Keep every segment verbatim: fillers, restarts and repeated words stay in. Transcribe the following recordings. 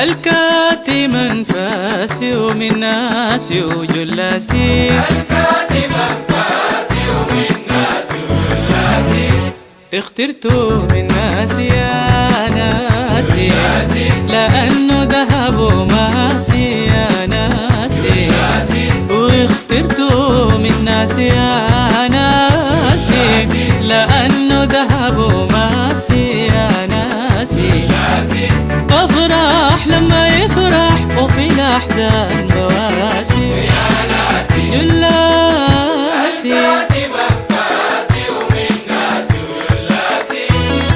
الكاتم انفاسي ومن ناسي وجلاسي، الكاتم انفاسي ومن ناسي وجلاسي، اخترت من ناسي يا ناسي لأنه ذهب وماسي يا ناسي، واخترت من ناسي يا ناسي لأنه ذهب وماسي يا ناسي، أفرح لما يفرح وفي الأحزان بواسي يا ناسي جلاسي. الكاتم انفاسي ومن ناسي وجلاسي،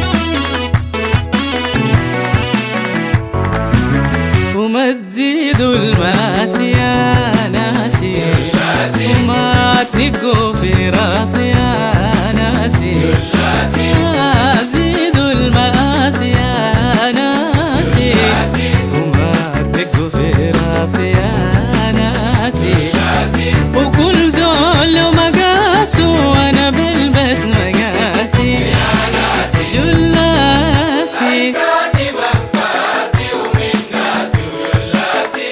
وما تزيدوا الماسي يا ناسي وما تدقوا في راسي يا ناسي، ما زيدوا الماسي يا ناسي وما تدقوا في راسي يا ناسي، وكل زول ومقاسه وانا بلبس مقاسي يا ناسي جلاسي. الكاتم انفاسي ومن ناسي وجلاسي،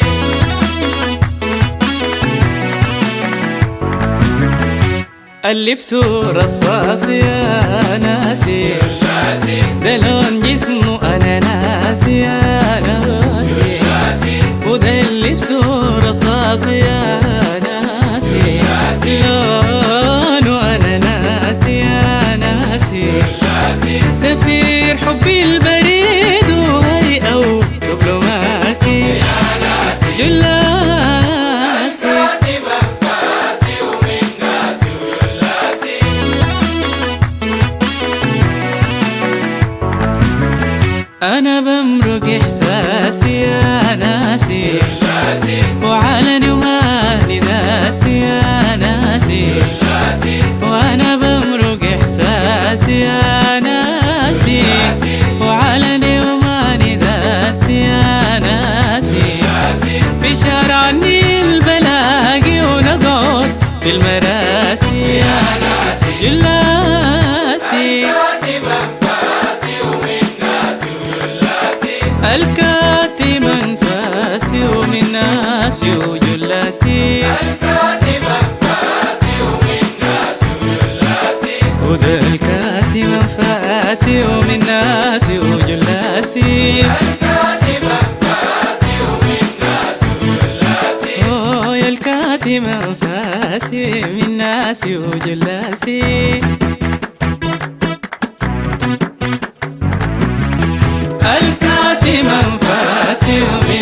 اللبس رصاص يا ناسي ده لون جسمه انا ناسي يا ناسي، وده اللبس رصاص يا ناسي لونه انا ناسي يا ناسي، سفير حبي البريد وهيئة ودبلوماسي يا ناسي جلاسي. الكاتم انفاسي ومن ناسي وجلاسي، أنا بمرق إحساسي يا ناسي وعلني وماني ناسي يا ناسي، وأنا بمرق إحساسي يا ناسي وعلني وماني ناسي يا ناسي، في شارع النيل بلاقي ونقعد في المراسي يا ناسي جلاسي. الكاتم انفاسي ومن ناسي وجلاسي، الكاتم انفاسي ومن ناسي وجلاسي، الكاتم انفاسي ومن ناسي وجلاسي، وده الكاتم انفاسي ومن ناسي وجلاسي، الكاتم انفاسي ومن ناسي وجلاسي، أوه يا الكاتم انفاسي من ناسي وجلاسي. الكاتم انفاسي ومن